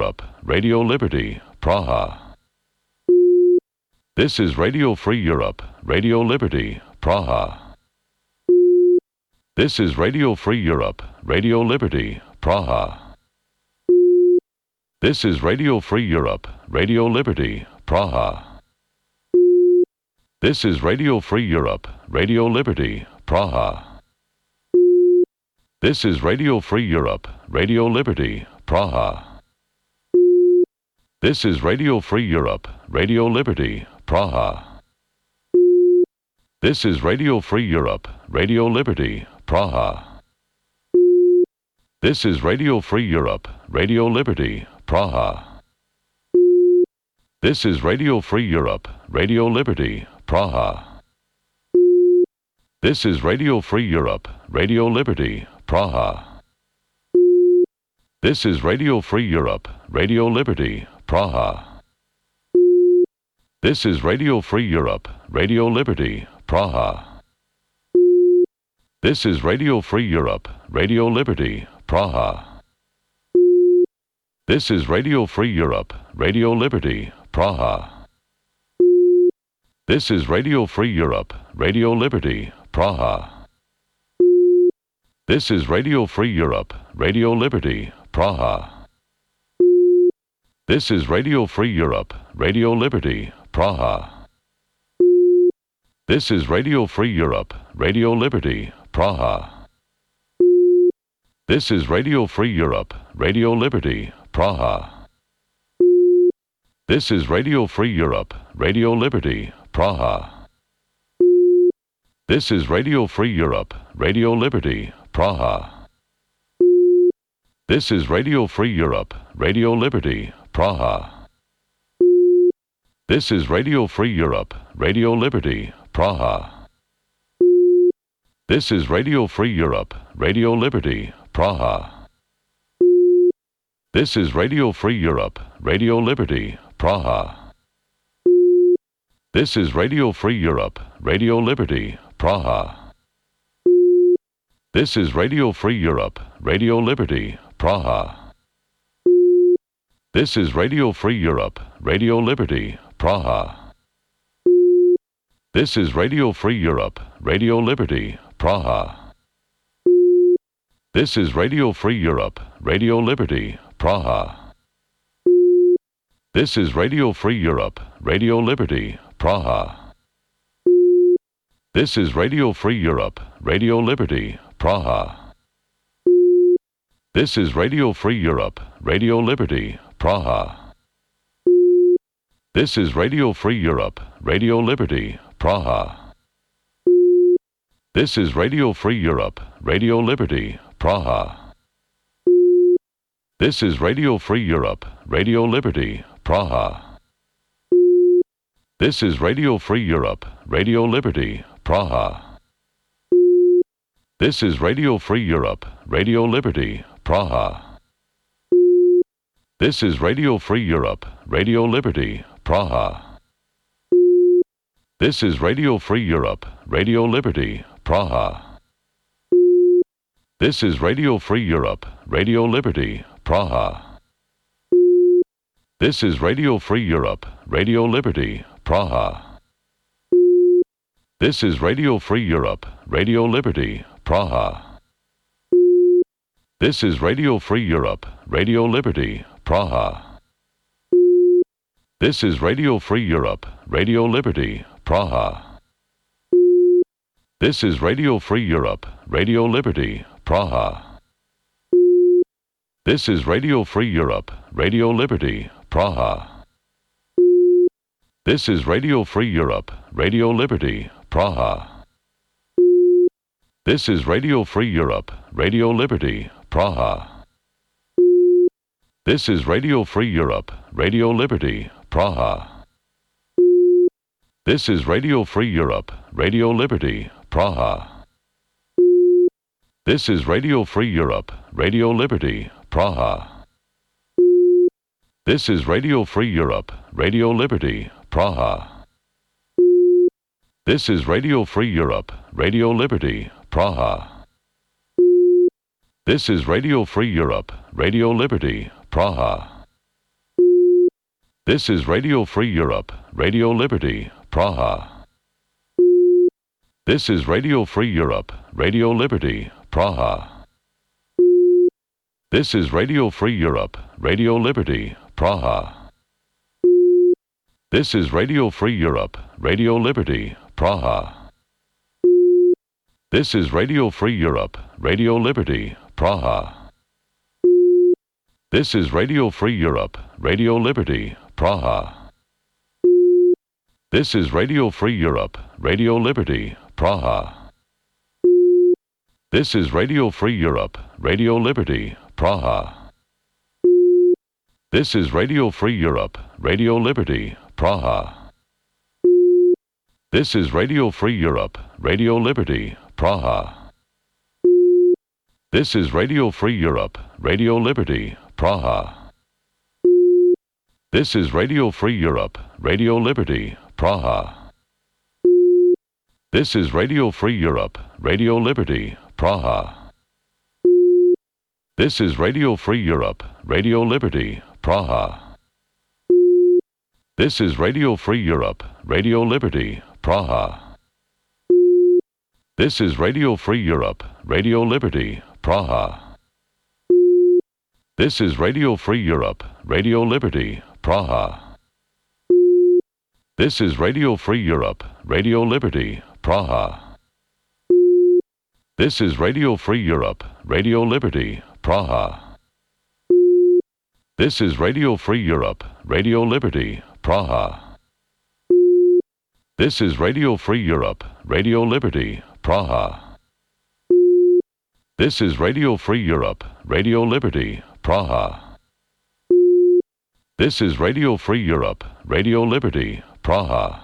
Europe, Radio Liberty, Praha. This is Radio Free Europe, Radio Liberty, Praha. This is Radio Free Europe, Radio Liberty, Praha. This is Radio Free Europe, Radio Liberty, Praha. This is Radio Free Europe, Radio Liberty, Praha. This is Radio Free Europe, Radio Liberty, Praha. This is Radio Free Europe, Radio Liberty, Praha. This is Radio Free Europe, Radio Liberty, Praha. This is Radio Free Europe, Radio Liberty, Praha. This is Radio Free Europe, Radio Liberty, Praha. This is Radio Free Europe, Radio Liberty, Praha. This is Radio Free Europe, Radio Liberty, Praha. This is Radio Free Europe, Radio Liberty, Praha. This is Radio Free Europe, Radio Liberty, Praha. This is Radio Free Europe, Radio Liberty, Praha. This is Radio Free Europe, Radio Liberty, Praha. This is Radio Free Europe, Radio Liberty, Praha. This is Radio Free Europe, Radio Liberty, Praha. This is Radio Free Europe, Radio Liberty, Praha. This is Radio Free Europe, Radio Liberty, Praha. This is Radio Free Europe, Radio Liberty, Praha. This is Radio Free Europe, Radio Liberty, Praha. This is Radio Free Europe, Radio Liberty, Praha. This is Radio Free Europe, Radio Liberty, Praha. This is Radio Free Europe, Radio Liberty, Praha. This is Radio Free Europe, Radio Liberty, Praha. This is Radio Free Europe, Radio Liberty, Praha. This is Radio Free Europe, Radio Liberty, Praha. This is Radio Free Europe, Radio Liberty, Praha. This is Radio Free Europe, Radio Liberty, Praha. This is Radio Free Europe, Radio Liberty, Praha. This is Radio Free Europe, Radio Liberty, Praha. This is Radio Free Europe, Radio Liberty, Praha. This is Radio Free Europe, Radio Liberty, Praha. This is Radio Free Europe, Radio Liberty, Praha. This is Radio Free Europe, Radio Liberty, Praha. This is Radio Free Europe, Radio Liberty, Praha. This is Radio Free Europe, Radio Liberty, Praha. This is Radio Free Europe, Radio Liberty, Praha. This is Radio Free Europe, Radio Liberty, Praha. This is Radio Free Europe, Radio Liberty, Praha. This is Radio Free Europe, Radio Liberty, Praha. This is Radio Free Europe, Radio Liberty, Praha. This is Radio Free Europe, Radio Liberty, Praha. This is Radio Free Europe, Radio Liberty, Praha. This is Radio Free Europe, Radio Liberty, Praha. This is Radio Free Europe, Radio Liberty, Praha. This is Radio Free Europe, Radio Liberty, Praha. This is Radio Free Europe, Radio Liberty, Praha. This is Radio Free Europe, Radio Liberty, Praha. This is Radio Free Europe, Radio Liberty, Praha. This is Radio Free Europe, Radio Liberty, Praha. This is Radio Free Europe, Radio Liberty, Praha. This is Radio Free Europe, Radio Liberty, Praha. This is Radio Free Europe, Radio Liberty, Praha. This is Radio Free Europe, Radio Liberty, Praha. This is Radio Free Europe, Radio Liberty, Praha. This is Radio Free Europe, Radio Liberty, Praha. This is Radio Free Europe, Radio Liberty, Praha. This is Radio Free Europe, Radio Liberty, Praha. This is Radio Free Europe, Radio Liberty, Praha. This is Radio Free Europe, Radio Liberty, Praha. This is Radio Free Europe, Radio Liberty, Praha. This is Radio Free Europe, Radio Liberty, Praha. This is Radio Free Europe, Radio Liberty, Praha. This is Radio Free Europe, Radio Liberty, Praha. This is Radio Free Europe, Radio Liberty, Praha. This is Radio Free Europe, Radio Liberty, Praha. This is Radio Free Europe, Radio Liberty, Praha. This is Radio Free Europe, Radio Liberty, Praha. This is Radio Free Europe, Radio Liberty, Praha. This is Radio Free Europe, Radio Liberty, Praha. This is Radio Free Europe, Radio Liberty, Praha. This is Radio Free Europe, Radio Liberty, Praha. This is Radio Free Europe, Radio Liberty, Praha. This is Radio Free Europe, Radio Liberty, Praha. This is Radio Free Europe, Radio Liberty, Praha. This is Radio Free Europe, Radio Liberty, Praha. This is Radio Free Europe, Radio Liberty, Praha.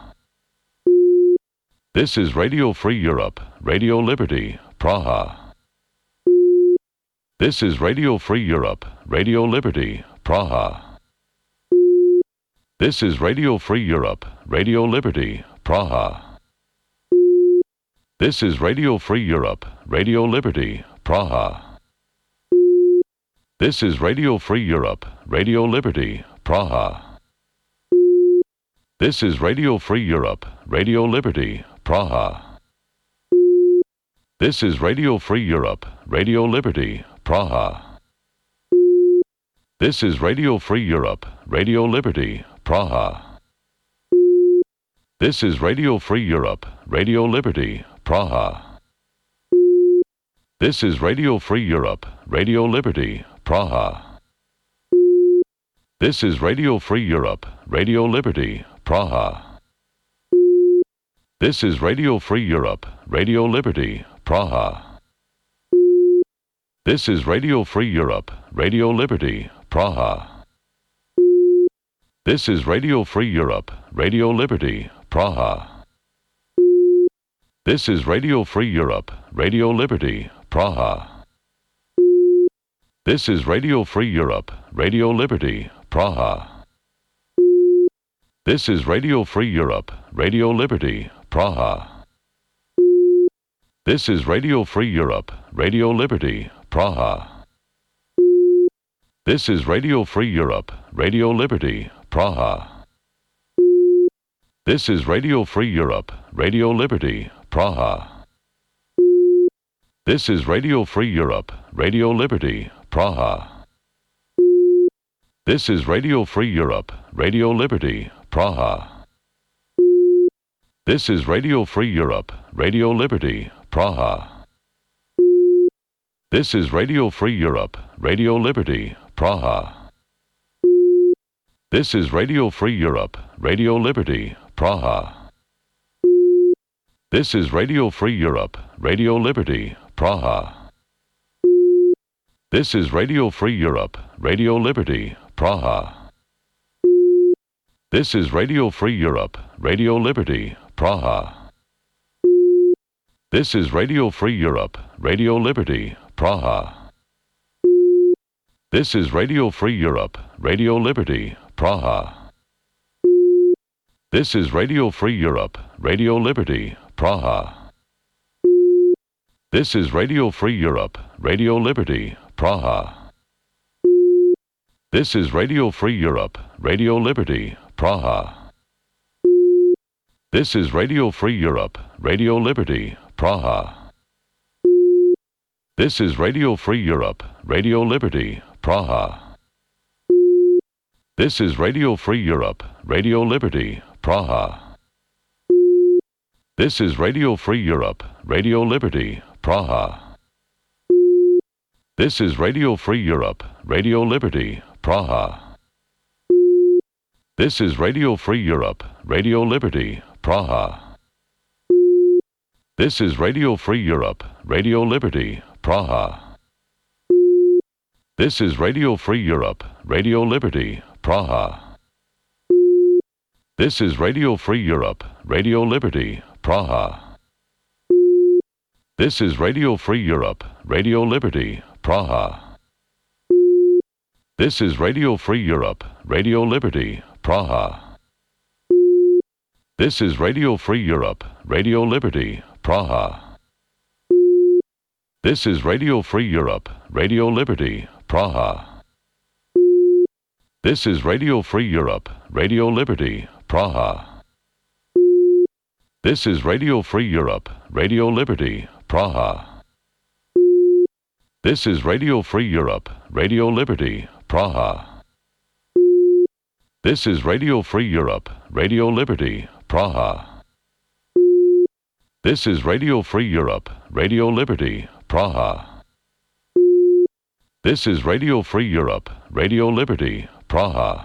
This is Radio Free Europe, Radio Liberty, Praha. This is Radio Free Europe, Radio Liberty, Praha. This is Radio Free Europe, Radio Liberty, Praha. This is Radio Free Europe, Radio Liberty, Praha. This is Radio Free Europe, Radio Liberty, Praha. This is Radio Free Europe, Radio Liberty, Praha. This is Radio Free Europe, Radio Liberty, Praha. This is Radio Free Europe, Radio Liberty, Praha. This is Radio Free Europe, Radio Liberty, Praha. This is Radio Free Europe, Radio Liberty, Praha. This is Radio Free Europe, Radio Liberty, Praha. This is Radio Free Europe, Radio Liberty, Praha. This is Radio Free Europe, Radio Liberty, Praha. This is Radio Free Europe, Radio Liberty, Praha. This is Radio Free Europe, Radio Liberty, Praha. This is Radio Free Europe, Radio Liberty, Praha. This is Radio Free Europe, Radio Liberty, Praha. This is Radio Free Europe, Radio Liberty, Praha. This is Radio Free Europe, Radio Liberty, Praha. This is Radio Free Europe, Radio Liberty, Praha. This is Radio Free Europe, Radio Liberty, Praha. This is Radio Free Europe, Radio Liberty, Praha. This is Radio Free Europe, Radio Liberty, Praha. This is Radio Free Europe, Radio Liberty, Praha. This is Radio Free Europe, Radio Liberty, Praha. This is Radio Free Europe, Radio Liberty, Praha. This is Radio Free Europe, Radio Liberty, Praha. This is Radio Free Europe, Radio Liberty, Praha. This is Radio Free Europe, Radio Liberty, Praha. This is Radio Free Europe, Radio Liberty, Praha. This is Radio Free Europe, Radio Liberty, Praha. This is Radio Free Europe, Radio Liberty, Praha. This is Radio Free Europe, Radio Liberty, Praha. This is Radio Free Europe, Radio Liberty, Praha. This is Radio Free Europe, Radio Liberty, Praha. This is Radio Free Europe, Radio Liberty, Praha. This is Radio Free Europe, Radio Liberty, Praha. This is Radio Free Europe, Radio Liberty, Praha. This is Radio Free Europe, Radio Liberty, Praha. This is Radio Free Europe, Radio Liberty, Praha. This is Radio Free Europe, Radio Liberty, Praha. This is Radio Free Europe, Radio Liberty, Praha. This is Radio Free Europe, Radio Liberty, Praha. This is Radio Free Europe, Radio Liberty, Praha. This is Radio Free Europe, Radio Liberty, Praha. This is Radio Free Europe, Radio Liberty, Praha. This is Radio Free Europe, Radio Liberty, Praha. This is Radio Free Europe, Radio Liberty, Praha. This is Radio Free Europe, Radio Liberty, Praha. This is Radio Free Europe, Radio Liberty, Praha. This is Radio Free Europe, Radio Liberty, Praha. This is Radio Free Europe, Radio Liberty, Praha.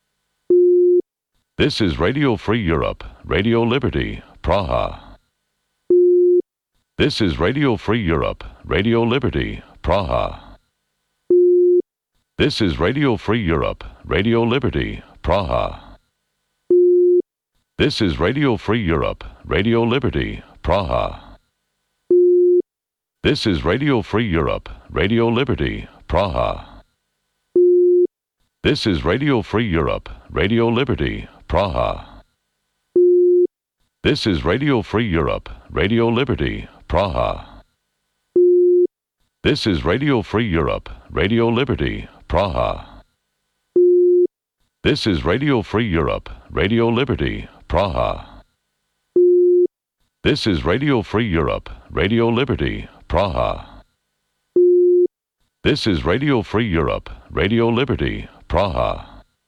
This is Radio Free Europe, Radio Liberty, Praha. This is Radio Free Europe, Radio Liberty, Praha. This is Radio Free Europe, Radio Liberty, Praha. This is Radio Free Europe, Radio Liberty, Praha. This is Radio Free Europe, Radio Liberty, Praha. This is Radio Free Europe, Radio Liberty, Praha. This is Radio Free Europe, Radio Liberty, Praha. This is Radio Free Europe, Radio Liberty, Praha. This is Radio Free Europe, Radio Liberty, Praha. This is Radio Free Europe, Radio Liberty, Praha. This is Radio Free Europe, Radio Liberty, Praha.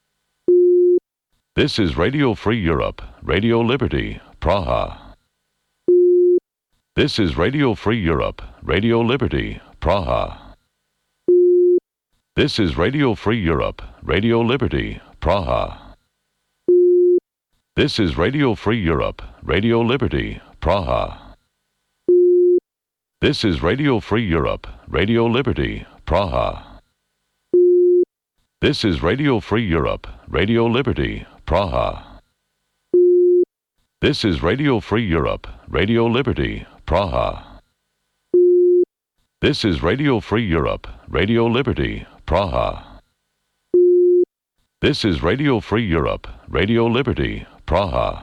This is Radio Free Europe, Radio Liberty, Praha. This is Radio Free Europe, Radio Liberty, Praha. This is Radio Free Europe, Radio Liberty, Praha. This is Radio Free Europe, Radio Liberty, Praha. This is Radio Free Europe, Radio Liberty, Praha. This is Radio Free Europe, Radio Liberty, Praha. This is Radio Free Europe, Radio Liberty, Praha. This is Radio Free Europe, Radio Liberty, Praha. This is Radio Free Europe, Radio Liberty, Praha.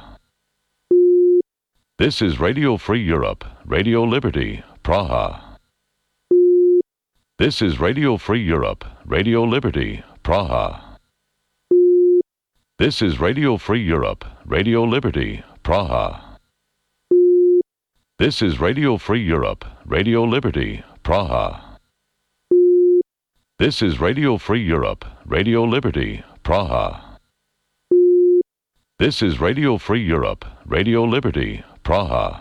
This is Radio Free Europe, Radio Liberty, Praha. This is Radio Free Europe, Radio Liberty, Praha. This is Radio Free Europe, Radio Liberty, Praha. This is Radio Free Europe, Radio Liberty, Praha. This is Radio Free Europe, Radio Liberty, Praha. This is Radio Free Europe, Radio Liberty, Praha.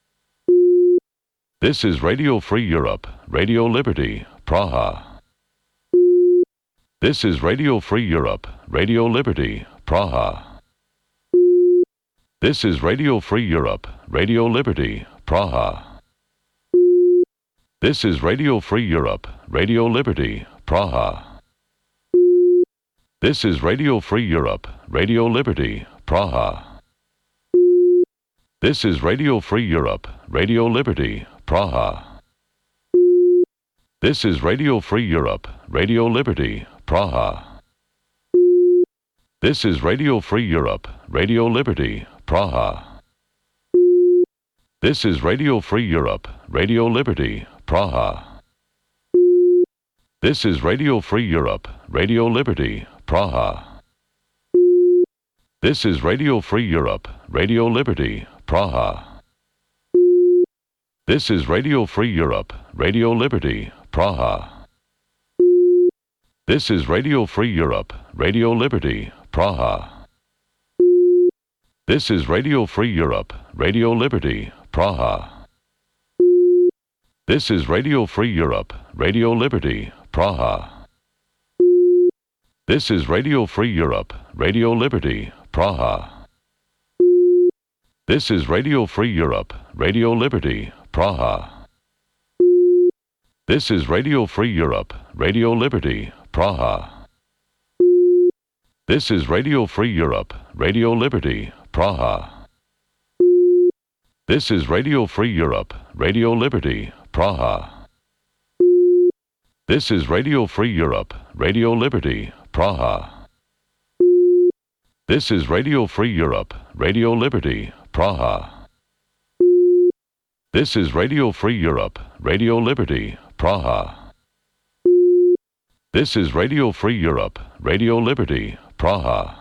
This is Radio Free Europe, Radio Liberty, Praha. This is Radio Free Europe, Radio Liberty, Praha. This is Radio Free Europe, Radio Liberty, Praha. This is Radio Free Europe, Radio Liberty, Praha. This is Radio Free Europe, Radio Liberty, Praha. This is Radio Free Europe, Radio Liberty, Praha. This is Radio Free Europe, Radio Liberty, Praha. This is Radio Free Europe, Radio Liberty, Praha. This is Radio Free Europe, Radio Liberty, Praha. This is Radio Free Europe, Radio Liberty, Praha. This is Radio Free Europe, Radio Liberty, Praha. This is Radio Free Europe, Radio Liberty, Praha. This is Radio Free Europe, Radio Liberty, Praha. This is Radio Free Europe, Radio Liberty, Praha. This is Radio Free Europe, Radio Liberty, Praha. This is Radio Free Europe, Radio Liberty, Praha. This is Radio Free Europe, Radio Liberty, Praha. This is Radio Free Europe, Radio Liberty, Praha. This is Radio Free Europe, Radio Liberty, Praha. This is Radio Free Europe, Radio Liberty, Praha. This is Radio Free Europe, Radio Liberty, Praha. This is Radio Free Europe, Radio Liberty, Praha. This is Radio Free Europe, Radio Liberty, Praha. This is Radio Free Europe, Radio Liberty, Praha.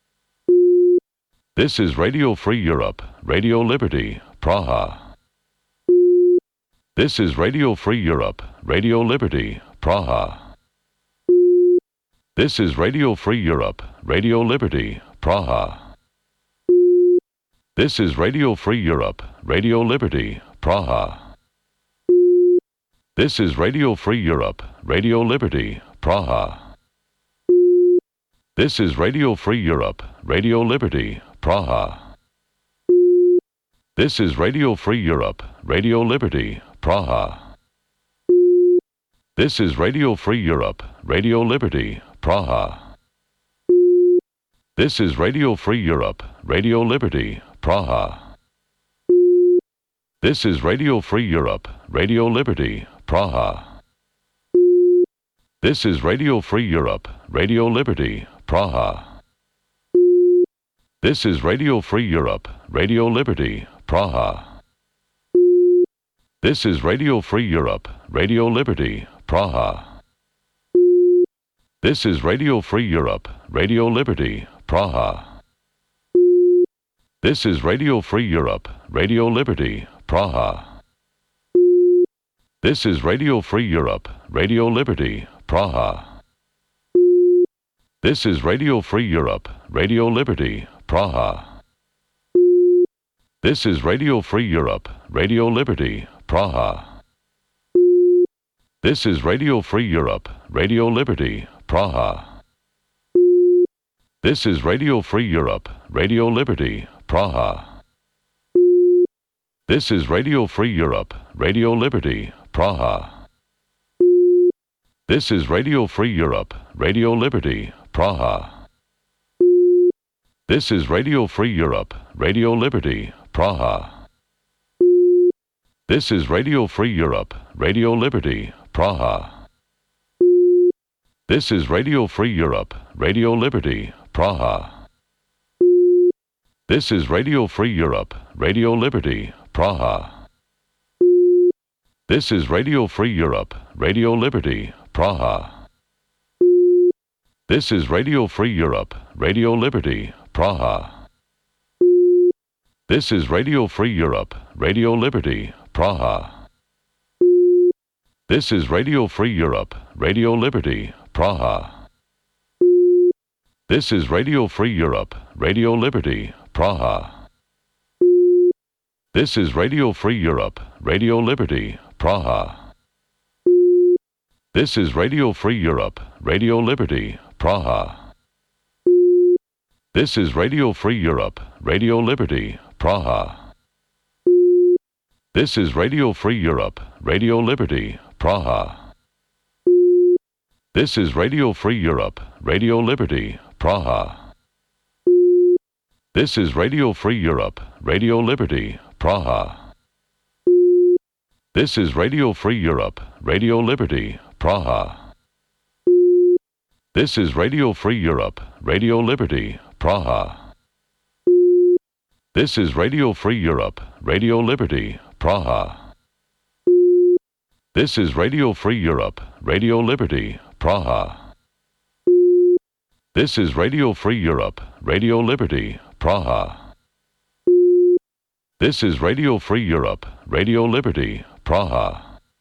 This is Radio Free Europe, Radio Liberty, Praha. This is Radio Free Europe, Radio Liberty, Praha. This is Radio Free Europe, Radio Liberty, Praha. This is Radio Free Europe, Radio Liberty, Praha. This is Radio Free Europe, Radio Liberty, Praha. This is Radio Free Europe, Radio Liberty, Praha. This is Radio Free Europe, Radio Liberty, Praha. This is Radio Free Europe, Radio Liberty, Praha. This is Radio Free Europe, Radio Liberty, Praha. This is Radio Free Europe, Radio Liberty, Praha. This is Radio Free Europe, Radio Liberty, Praha. This is Radio Free Europe, Radio Liberty, Praha. This is Radio Free Europe, Radio Liberty, Praha. This is Radio Free Europe, Radio Liberty, Praha. This is Radio Free Europe, Radio Liberty, Praha. This is Radio Free Europe, Radio Liberty, Praha. This is Radio Free Europe, Radio Liberty, Praha. This is Radio Free Europe, Radio Liberty, Praha. This is Radio Free Europe, Radio Liberty, Praha. This is Radio Free Europe, Radio Liberty, Praha. This is Radio Free Europe, Radio Liberty, Praha. This is Radio Free Europe, Radio Liberty, Praha. This is Radio Free Europe, Radio Liberty, Praha. This is Radio Free Europe, Radio Liberty, Praha. This is Radio Free Europe, Radio Liberty, Praha. This is Radio Free Europe, Radio Liberty, Praha. This is Radio Free Europe, Radio Liberty, Praha. This is Radio Free Europe, Radio Liberty, Praha. This is Radio Free Europe, Radio Liberty, Praha. This is Radio Free Europe, Radio Liberty, Praha. This is Radio Free Europe, Radio Liberty, Praha. This is Radio Free Europe, Radio Liberty, Praha. This is Radio Free Europe, Radio Liberty, Praha. This is Radio Free Europe, Radio Liberty, Praha. This is Radio Free Europe, Radio Liberty, Praha. This is Radio Free Europe, Radio Liberty, Praha. This is Radio Free Europe, Radio Liberty, Praha. This is Radio Free Europe, Radio Liberty, Praha. This is Radio Free Europe, Radio Liberty, Praha. This is Radio Free Europe, Radio Liberty, Praha. This is Radio Free Europe, Radio Liberty, Praha. This is Radio Free Europe, Radio Liberty, Praha. This is Radio Free Europe, Radio Liberty, Praha.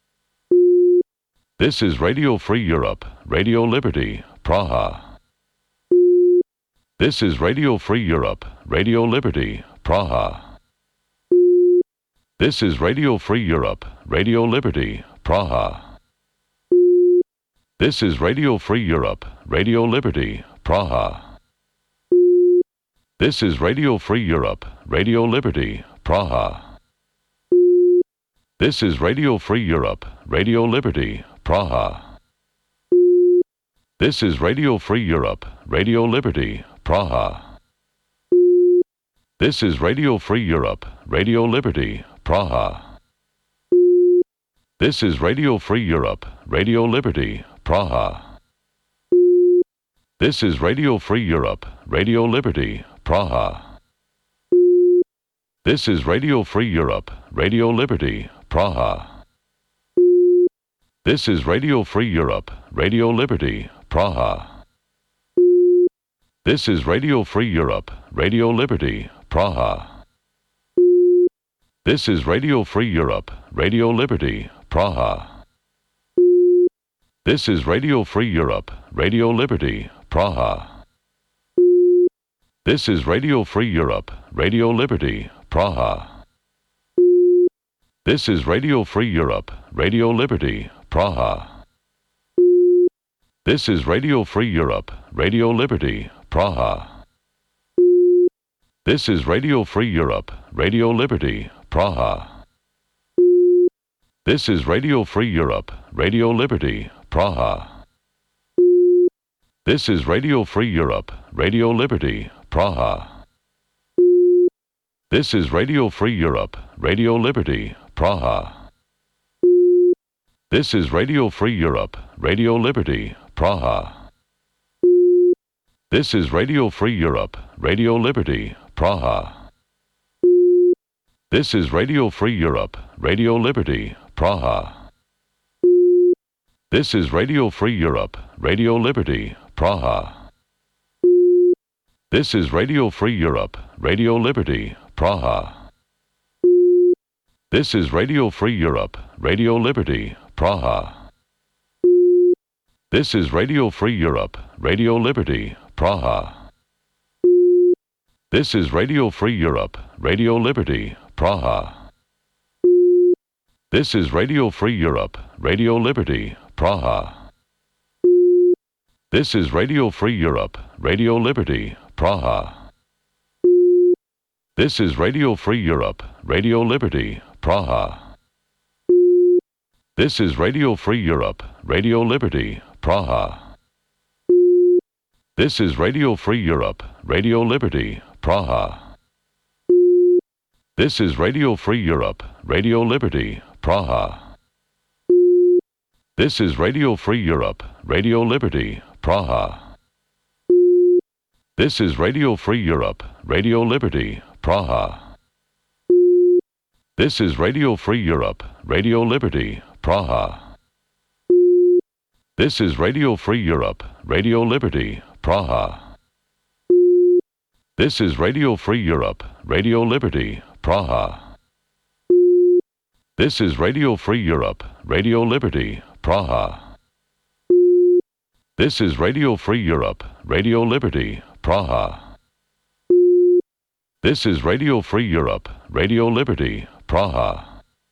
This is Radio Free Europe, Radio Liberty, Praha. This is Radio Free Europe, Radio Liberty, Praha. This is Radio Free Europe, Radio Liberty, Praha. This is Radio Free Europe, Radio Liberty, Praha. This is Radio Free Europe, Radio Liberty, Praha. This is Radio Free Europe, Radio Liberty, Praha. This is Radio Free Europe, Radio Liberty, Praha. This is Radio Free Europe, Radio Liberty, Praha. This is Radio Free Europe, Radio Liberty, Praha. This is Radio Free Europe, Radio Liberty, Praha. This is Radio Free Europe, Radio Liberty, Praha. This is Radio Free Europe, Radio Liberty, Praha. This is Radio Free Europe, Radio Liberty, Praha. This is Radio Free Europe, Radio Liberty, Praha. This is Radio Free Europe, Radio Liberty, Praha. This is Radio Free Europe, Radio Liberty, Praha. This is Radio Free Europe, Radio Liberty, Praha. This is Radio Free Europe, Radio Liberty, Praha. This is Radio Free Europe, Radio Liberty, Praha. This is Radio Free Europe, Radio Liberty, Praha. This is Radio Free Europe, Radio Liberty, Praha. This is Radio Free Europe, Radio Liberty, Praha. This is Radio Free Europe, Radio Liberty, Praha. This is Radio Free Europe, Radio Liberty, Praha. This is Radio Free Europe, Radio Liberty, Praha. This is Radio Free Europe, Radio Liberty, Praha. This is Radio Free Europe, Radio Liberty, Praha. This is Radio Free Europe, Radio Liberty, Praha. This is Radio Free Europe, Radio Liberty, Praha. This is Radio Free Europe, Radio Liberty, Praha. This is Radio Free Europe, Radio Liberty, Praha. This is Radio Free Europe, Radio Liberty, Praha. This is Radio Free Europe, Radio Liberty, Praha. This is Radio Free Europe, Radio Liberty, Praha. This is Radio Free Europe, Radio Liberty, Praha. This is Radio Free Europe, Radio Liberty, Praha. This is Radio Free Europe, Radio Liberty, Praha. This is Radio Free Europe, Radio Liberty, Praha. This is Radio Free Europe, Radio Liberty, Praha. This is Radio Free Europe, Radio Liberty, Praha. This is Radio Free Europe, Radio Liberty, Praha. This is Radio Free Europe, Radio Liberty, Praha. This is Radio Free Europe, Radio Liberty, Praha. This is Radio Free Europe, Radio Liberty, Praha.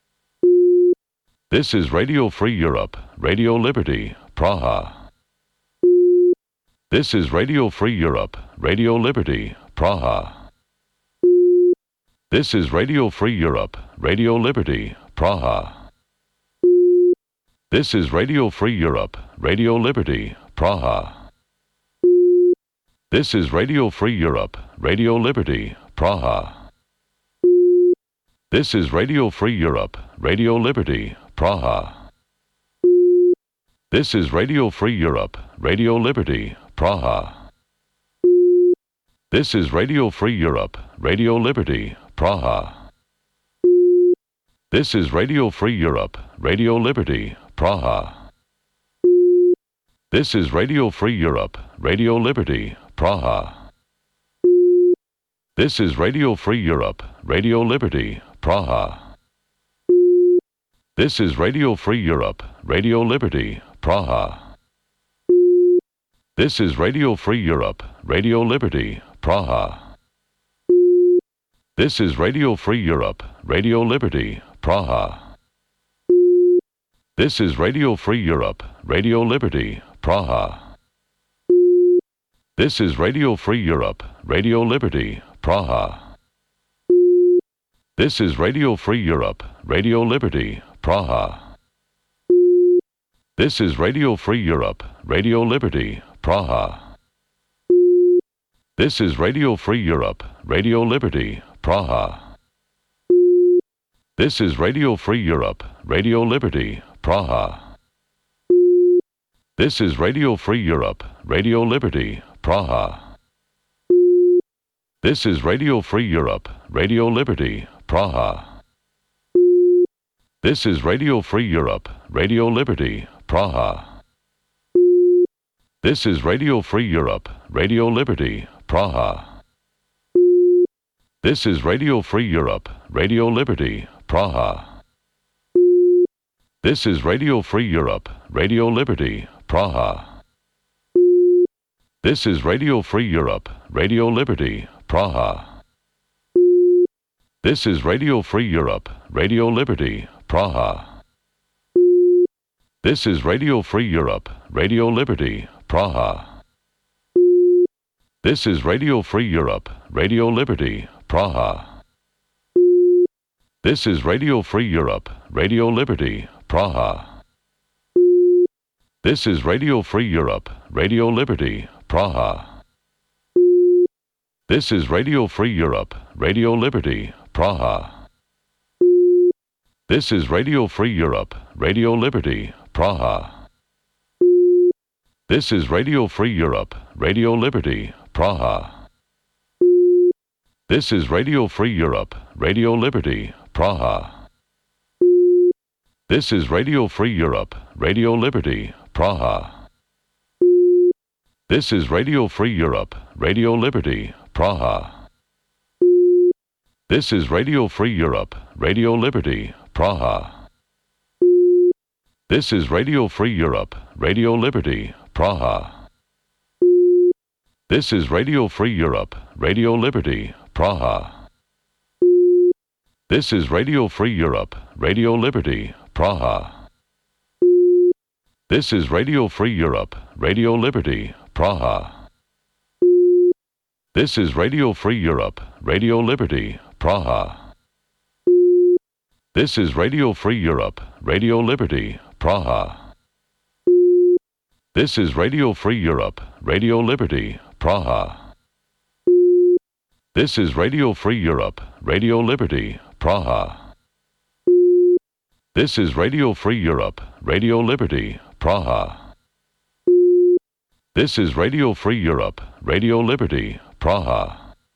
This is Radio Free Europe, Radio Liberty, Praha. This is Radio Free Europe, Radio Liberty, Praha. This is Radio Free Europe, Radio Liberty, Praha. This is Radio Free Europe, Radio Liberty, Praha. This is Radio Free Europe, Radio Liberty, Praha. This is Radio Free Europe, Radio Liberty, Praha. This is Radio Free Europe, Radio Liberty, Praha. This is Radio Free Europe, Radio Liberty, Praha. This is Radio Free Europe, Radio Liberty, Praha. This is Radio Free Europe, Radio Liberty, Praha. This is Radio Free Europe, Radio Liberty, Praha. This is Radio Free Europe, Radio Liberty, Praha. This is Radio Free Europe, Radio Liberty, Praha. This is Radio Free Europe, Radio Liberty, Praha. This is Radio Free Europe, Radio Liberty, Praha. This is Radio Free Europe, Radio Liberty, Praha. This is Radio Free Europe, Radio Liberty, Praha. This is Radio Free Europe, Radio Liberty, Praha. This is Radio Free Europe, Radio Liberty, Praha. This is Radio Free Europe, Radio Liberty, Praha. This is Radio Free Europe, Radio Liberty, Praha. This is Radio Free Europe, Radio Liberty, Praha. This is Radio Free Europe, Radio Liberty, Praha. This is Radio Free Europe, Radio Liberty, Praha. This is Radio Free Europe, Radio Liberty, Praha. This is Radio Free Europe, Radio Liberty, Praha. This is Radio Free Europe, Radio Liberty, Praha. This is Radio Free Europe, Radio Liberty, Praha. This is Radio Free Europe, Radio Liberty, Praha. This is Radio Free Europe, Radio Liberty, Praha. This is Radio Free Europe, Radio Liberty, Praha. This is Radio Free Europe, Radio Liberty, Praha. This is Radio Free Europe, Radio Liberty, Praha. This is Radio Free Europe, Radio Liberty, Praha. This is Radio Free Europe, Radio Liberty, Praha. This is Radio Free Europe, Radio Liberty, Praha. This is Radio Free Europe, Radio Liberty, Praha. This is Radio Free Europe, Radio Liberty, Praha. This is Radio Free Europe, Radio Liberty, Praha. This is Radio Free Europe, Radio Liberty, Praha. This is Radio Free Europe, Radio Liberty, Praha. This is Radio Free Europe, Radio Liberty, Praha. This is Radio Free Europe, Radio Liberty, Praha. This is Radio Free Europe, Radio Liberty, Praha. This is Radio Free Europe, Radio Liberty, Praha. This is Radio Free Europe, Radio Liberty, Praha. This is Radio Free Europe, Radio Liberty, Praha. This is Radio Free Europe, Radio Liberty, Praha. This is Radio Free Europe, Radio Liberty, Praha.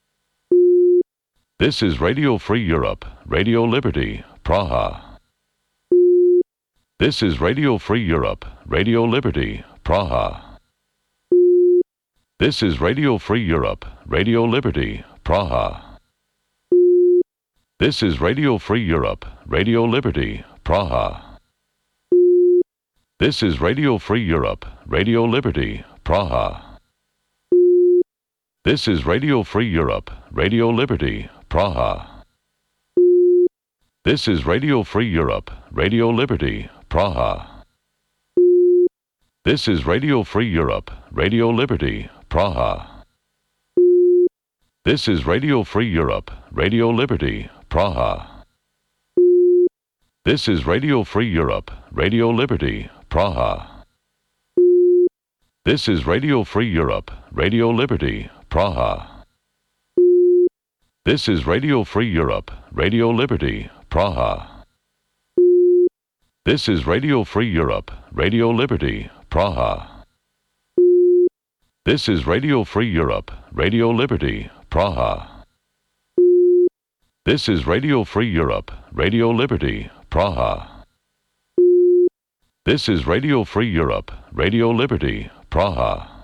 This is Radio Free Europe, Radio Liberty, Praha. This is Radio Free Europe, Radio Liberty, Praha. This is Radio Free Europe, Radio Liberty, Praha. This is Radio Free Europe, Radio Liberty, Praha. This is Radio Free Europe, Radio Liberty, Praha. This is Radio Free Europe, Radio Liberty, Praha. This is Radio Free Europe, Radio Liberty, Praha. This is Radio Free Europe, Radio Liberty, Praha. This is Radio Free Europe, Radio Liberty, Praha. This is Radio Free Europe, Radio Liberty, Praha. This is Radio Free Europe, Radio Liberty, Praha. This is Radio Free Europe, Radio Liberty, Praha. This is Radio Free Europe, Radio Liberty, Praha. This is Radio Free Europe, Radio Liberty, Praha. This is Radio Free Europe, Radio Liberty, Praha. This is Radio Free Europe, Radio Liberty, Praha.